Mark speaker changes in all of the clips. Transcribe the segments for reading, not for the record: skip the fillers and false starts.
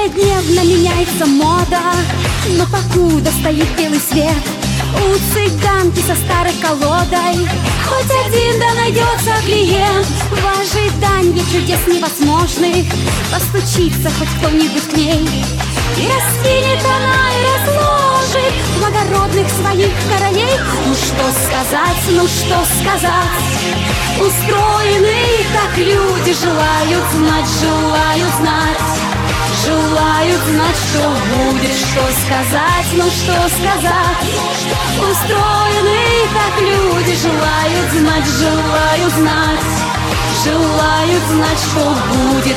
Speaker 1: Ежедневно меняется мода, но покуда стоит белый свет, у цыганки со старой колодой хоть один да найдется клиент. В ожидании чудес невозможных постучится хоть кто-нибудь к ней, и раскинет она и разложит благородных своих королей. Ну что сказать, ну что сказать, устроены так люди, желают знать, желают знать. Желают знать, что будет, что сказать, ну что сказать. Устроены так люди, желают знать, желают знать. Желают знать, что будет.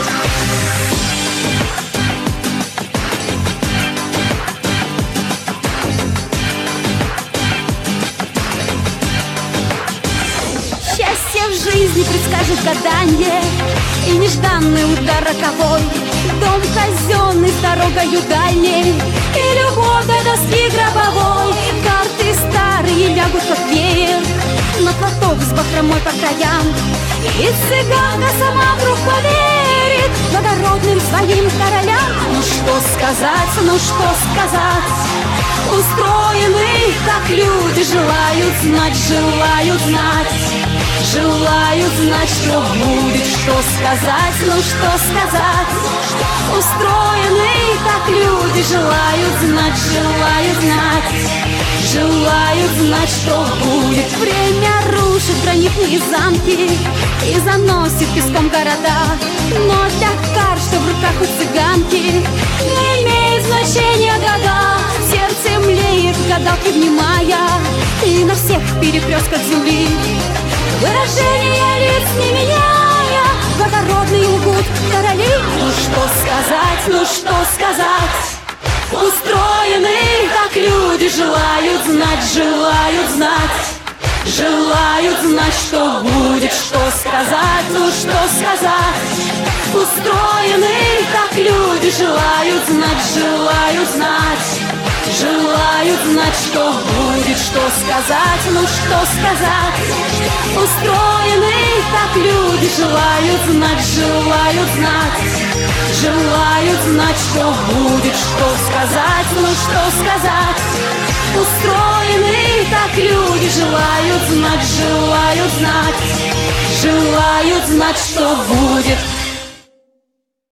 Speaker 1: Счастье в жизни предскажет гаданье и нежданный удар роковой. Дом казенный с дорогою дальней и любовь до доски гробовой. Карты старые лягут как веер на платок с бахромой по краям, и цыганка сама вдруг поверит благородным своим королям. Ну что сказать, ну что сказать, устроены так люди, желают знать, желают знать. Желают знать, что будет, что сказать, ну что сказать. Устроены так люди, желают знать, желают знать. Желают знать, что будет. Время рушит гранитные замки и заносит песком города, но для карт, что в руках у цыганки, не имеет значения года. Сердце млеет, гадалки внимая, и на всех перекрестках земли выражение лиц не меняя, благородные лгут короли. Ну что сказать, ну что сказать, устроены так люди, желают знать, желают знать. Желают знать, что будет, что сказать, ну что сказать. Устроены так люди, желают знать, желают знать. Желают знать, что будет, что сказать, ну что сказать. Устроены так люди, желают знать, желают знать. Желают знать, что будет, что сказать, ну что сказать. Устроены так люди, желают знать, желают знать. Желают знать, что будет.